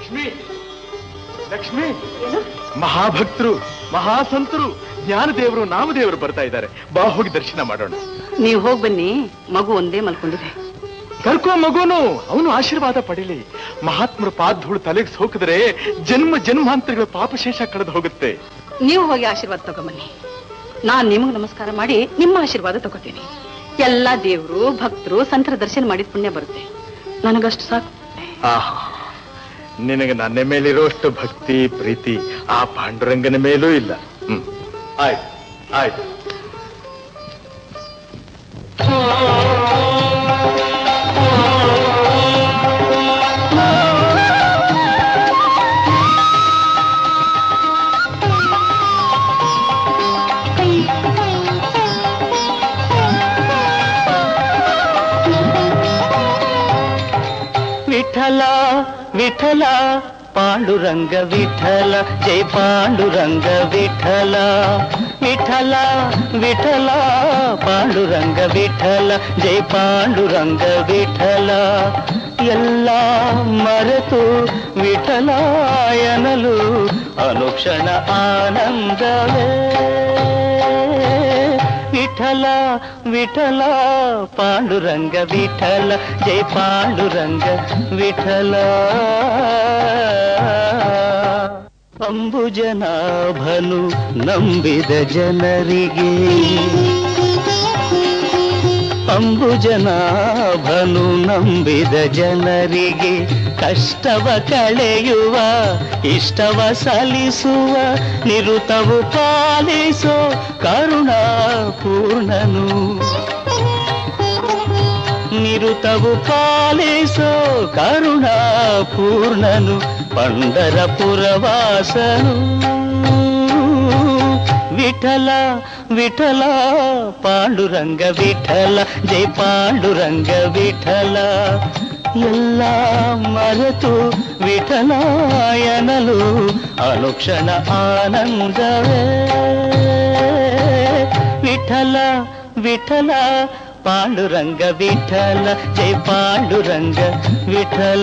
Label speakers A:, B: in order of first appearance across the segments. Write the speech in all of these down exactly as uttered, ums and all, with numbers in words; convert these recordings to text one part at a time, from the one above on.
A: ಲಕ್ಷ್ಮಿ ಲಕ್ಷ್ಮಿ ಮಹಾಭಕ್ತರು ಮಹಾಸಂತರು ಜ್ಞಾನದೇವರು ನಾಮದೇವರು ಬರ್ತಾ ಇದ್ದಾರೆ. ಬಾ ಹೋಗಿ ದರ್ಶನ ಮಾಡೋಣ.
B: ನೀವು ಹೋಗಿ ಬನ್ನಿ, ಮಗು ಒಂದೇ ಮಲ್ಕೊಂಡಿದೆ.
A: ಕರ್ಕೋ ಮಗುನು, ಅವನು ಆಶೀರ್ವಾದ ಪಡೀಲಿ. ಮಹಾತ್ಮರ ಪಾದಧೂಳು ತಲೆಗೆ ಸೋಕಿದ್ರೆ ಜನ್ಮ ಜನ್ಮಾಂತರಗಳ ಪಾಪಶೇಷ ಕಳೆದು ಹೋಗುತ್ತೆ.
B: ನೀವು ಹೋಗಿ ಆಶೀರ್ವಾದ ತಗೊಂಬನ್ನಿ. ನಾನ್ ನಿಮಗ್ ನಮಸ್ಕಾರ ಮಾಡಿ ನಿಮ್ಮ ಆಶೀರ್ವಾದ ತಗೋತೀನಿ. ಎಲ್ಲಾ ದೇವರು ಭಕ್ತರು ಸಂತರ ದರ್ಶನ ಮಾಡಿದ ಪುಣ್ಯ ಬರುತ್ತೆ. ನನಗಷ್ಟು ಸಾಕು.
A: ಆಹಾ, ನಿನಗೆ ನನ್ನ ಮೇಲಿರೋಷ್ಟು ಭಕ್ತಿ ಪ್ರೀತಿ ಆ ಪಾಂಡುರಂಗನ ಮೇಲೂ ಇಲ್ಲ. ಹ್ಮ್, ಆಯ್ತು ಆಯ್ತು.
C: ವಿಠಲ ವಿಠಲ ಪಾಂಡುರಂಗ ವಿಠಲ, ಜೈ ಪಾಂಡುರಂಗ ವಿಠಲ. ವಿಠಲ ವಿಠಲ ಪಾಂಡುರಂಗ ವಿಠಲ, ಜೈ ಪಾಂಡುರಂಗ ವಿಠಲ. ಎಲ್ಲ ಮರೆತು ವಿಠಲಾಯನಲು ಅನುಕ್ಷಣ ಆನಂದವೇ. ವಿಠಲ ವಿಠಲ ಪಾಂಡುರಂಗ ವಿಠಲ, ಜೈ ಪಾಂಡುರಂಗ ವಿಠಲ. ಅಂಬುಜನಾಭನು ನಂಬಿದ ಜನರಿಗೆ, ಅಂಬುಜನಾಭನು ನಂಬಿದ ಜನರಿಗೆ ಕಷ್ಟವ ಕಳೆಯುವ ಇಷ್ಟವ ಸಲ್ಲಿಸುವ ನಿರುತವು ಪಾಲಿಸೋ ಕರುಣಾಪೂರ್ಣನು. ನಿರುತವು ಪಾಲಿಸೋ ಕರುಣಾಪೂರ್ಣನು ಪಂಢರಪುರವಾಸನು. ವಿಠಲ ವಿಠಲ ಪಾಂಡುರಂಗ ವಿಠಲ, ಜೈ ಪಾಂಡುರಂಗ ವಿಠಲ. ಎಲ್ಲ ಮರೆತು ವಿಠಲಾಯನಲು ಅನುಕ್ಷಣ ಆನಂದವೇ. ವಿಠಲ ವಿಠಲ ಪಾಂಡುರಂಗ ವಿಠಲ, ಜೈ ಪಾಂಡುರಂಗ ವಿಠಲ.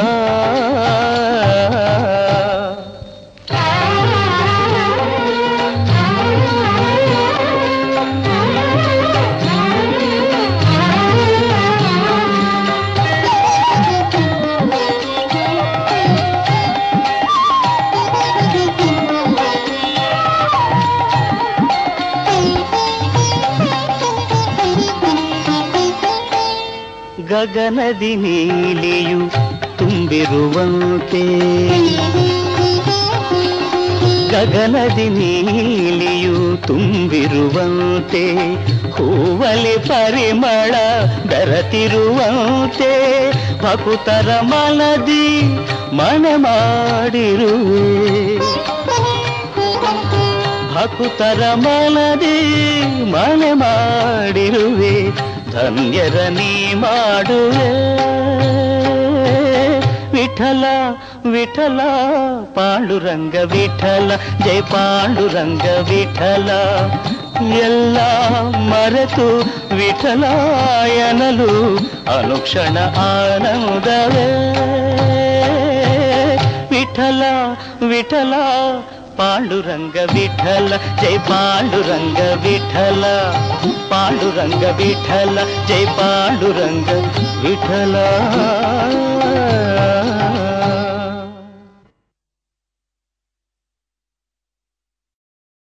C: ಗಗನದಿ ನೀಲಿಯು ತುಂಬಿರುವಂತೆ, ಗಗನದಿ ನೀಲಿಯು ತುಂಬಿರುವಂತೆ, ಹೂವಲಿ ಪರಿಮಳ ಬೆರತಿರುವಂತೆ, ಭಕುತರ ಮನದಿ ಮನೆ ಮಾಡಿರುವೆ. ಭಕುತರ ಮನದಿ ಮನೆ ಮಾಡಿರುವೆ, ಧನ್ಯರ ನೀ ಮಾಡುವೆ. ವಿಠಲ ವಿಠಲ ಪಾಂಡುರಂಗ ವಿಠಲ, ಜೈ ಪಾಂಡುರಂಗ ವಿಠಲ. ಎಲ್ಲ ಮರೆತು ವಿಠಲಾಯನಲು ಅನುಕ್ಷಣ ಆನಂದವೇ. ವಿಠಲ ವಿಠಲ ಪಾಂಡುರಂಗ ವಿಠಲ, ಜೈ ಪಾಂಡುರಂಗ ವಿಠಲ. ಪಾಂಡುರಂಗ ವಿಠಲ, ಜೈ ಪಾಂಡುರಂಗ ವಿಠಲ.